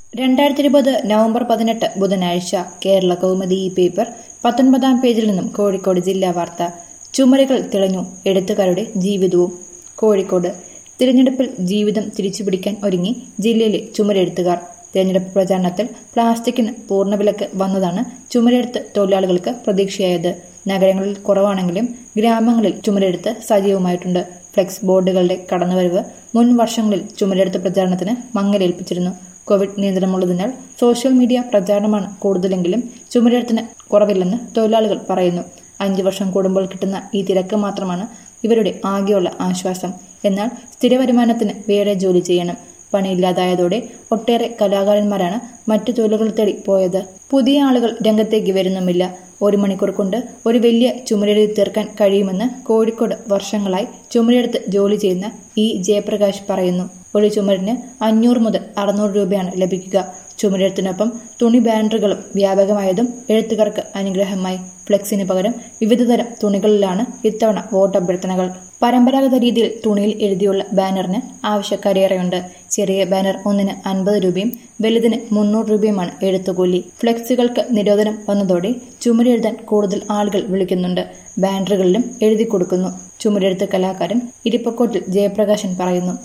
2020 November 18 ബുധനാഴ്ച കേരള കൗമുദി ഈ paper 19 പേജിൽ നിന്നും കോഴിക്കോട് ജില്ലാ വാർത്ത. ചുമരുകൾ തിളഞ്ഞു, എഴുത്തുകാരുടെ ജീവിതവും. കോഴിക്കോട് തിരഞ്ഞെടുപ്പിൽ ജീവിതം തിരിച്ചുപിടിക്കാൻ ഒരുങ്ങി ജില്ലയിലെ ചുമരെഴുത്തുകാർ. തിരഞ്ഞെടുപ്പ് പ്രചാരണത്തിൽ പ്ലാസ്റ്റിക്കിന് പൂർണ്ണവിലക്ക് വന്നതാണ് ചുമരെഴുത്ത് തൊഴിലാളികൾക്ക് പ്രതീക്ഷയായത്. നഗരങ്ങളിൽ കുറവാണെങ്കിലും ഗ്രാമങ്ങളിൽ ചുമരെഴുത്ത് സജീവമായിട്ടുണ്ട്. ഫ്ലെക്സ് ബോർഡുകളുടെ കടന്നുവരവ് മുൻ വർഷങ്ങളിൽ ചുമരെഴുത്ത് പ്രചാരണത്തിന് മങ്ങലേൽപ്പിച്ചിരുന്നു. കോവിഡ് നിയന്ത്രണമുള്ളതിനാൽ സോഷ്യൽ മീഡിയ പ്രചാരണമാണ് കൂടുതലെങ്കിലും ചുമരെഴുത്തിന് കുറവില്ലെന്ന് തൊഴിലാളികൾ പറയുന്നു. 5 വർഷം കൂടുമ്പോൾ കിട്ടുന്ന ഈ തിരക്ക് മാത്രമാണ് ഇവരുടെ ആകെയുള്ള ആശ്വാസം. എന്നാൽ സ്ഥിര വരുമാനത്തിന് വേറെ ജോലി ചെയ്യണം. പണിയില്ലാതായതോടെ ഒട്ടേറെ കലാകാരന്മാരാണ് മറ്റു തൊഴിലുകൾ തേടി പോയത്. പുതിയ ആളുകൾ രംഗത്തേക്ക് വരുന്നുമില്ല. 1 മണിക്കൂർ കൊണ്ട് ഒരു വലിയ ചുമരെഴുതി തീർക്കാൻ കഴിയുമെന്ന് കോഴിക്കോട് വർഷങ്ങളായി ചുമരെഴുത്ത് ജോലി ചെയ്യുന്ന ഇ ജയപ്രകാശ് പറയുന്നു. ഒരു ചുമരിന് 500 മുതൽ 600 രൂപയാണ് ലഭിക്കുക. ചുമരെഴുത്തിനൊപ്പം തുണി ബാനറുകളും വ്യാപകമായതും എഴുത്തുകാർക്ക് അനുഗ്രഹമായി. ഫ്ലെക്സിന് പകരം വിവിധതരം തുണികളിലാണ് ഇത്തവണ വോട്ടഭ്യർത്ഥനകൾ. പരമ്പരാഗത രീതിയിൽ തുണിയിൽ എഴുതിയുള്ള ബാനറിന് ആവശ്യക്കാരേറെയുണ്ട്. ചെറിയ ബാനർ ഒന്നിന് 50 രൂപയും വലുതിന് 300 രൂപയുമാണ് എഴുത്തുകൂലി. ഫ്ലെക്സുകൾക്ക് നിരോധനം വന്നതോടെ ചുമരെഴുതാൻ കൂടുതൽ ആളുകൾ വിളിക്കുന്നുണ്ട്. ബാനറുകളിലും എഴുതി കൊടുക്കുന്നു. ചുമരെഴുത്ത് കലാകാരൻ ഇരിപ്പക്കോട്ടിൽ ജയപ്രകാശൻ പറയുന്നു.